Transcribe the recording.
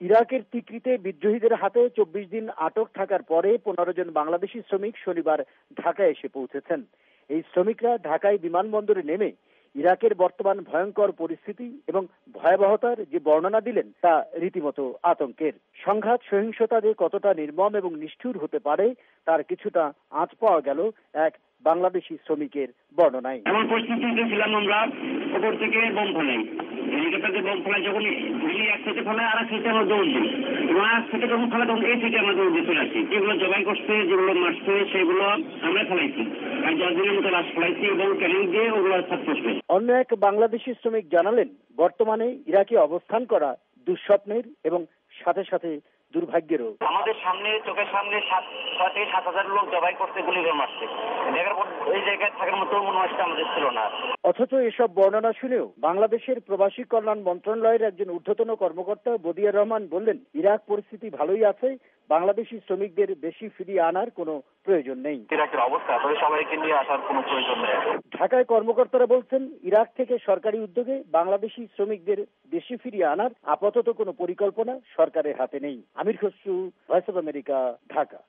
ইরাকের তিকরিতে বিদ্রোহীদের হাতে ২৪ দিন আটক থাকার পরে ১৫ জন বাংলাদেশি শ্রমিক শনিবার ঢাকায় এসে পৌঁছেছেন। এই শ্রমিকরা ঢাকায় বিমানবন্দরে নেমে ইরাকের বর্তমান ভয়ঙ্কর পরিস্থিতি এবং ভয়াবহতার যে বর্ণনা দিলেন তা রীতিমতো আতঙ্কের। সংঘাত সহিংসতা যে কতটা নির্মম এবং নিষ্ঠুর হতে পারে তার কিছুটা আঁচ পাওয়া গেল এক বাংলাদেশি শ্রমিকের বর্ণনায়। এমন পরিস্থিতিতে ছিলাম আমরা, ওপর থেকে বোম ফেলাই, হেলিকপ্টার বোম ফেলাই, যখন এক থেকে ফেলায় আর এক থেকে আমরা দৌড় দিই, এবং আর থেকে যখন ফেলা তখন এই থেকে আমরা দৌড় দিয়ে চলে আসি। যেগুলো জবাই করছে, যেগুলো মারছে সেগুলো আমরা ফেলাইছি, আর 10 দিনের মতো লাশ ফেলাইছি এবং ক্যানিং দিয়ে ওগুলো সাফ করছে। অন্য এক বাংলাদেশি শ্রমিক জানালেন, বর্তমানে ইরাকে অবস্থান করা দুঃস্বপ্নের এবং সাথে সাথে দুর্ভাগ্যেরও। আমাদের সামনে, চোখের সামনে 6 থেকে 7,000 লোক জবাই করতে গুলি করে মারছে। দেখার পর এই জায়গায় থাকার মতো মনোভাবটা আমাদের ছিল না। অথচ এসব বর্ণনা শুনেও বাংলাদেশের প্রবাসী কল্যাণ মন্ত্রণালয়ের একজন ঊর্ধ্বতন কর্মকর্তা বদিউর রহমান বললেন, ইরাক পরিস্থিতি ভালোই আছে, বাংলাদেশি শ্রমিকদের বেশি ফিরিয়ে আনার কোনো প্রয়োজন নেই। ইরাকের অবস্থা আসলে সবাইকে নিয়ে আসার কোনো প্রয়োজন নেই। ঢাকায় কর্মকর্তারা বলছেন, ইরাক থেকে সরকারি উদ্যোগে বাংলাদেশি শ্রমিকদের দেশে ফিরিয়ে আনার আপাতত কোনো পরিকল্পনা সরকারের হাতে নেই। Amir Khasru, voice of America, Dhaka.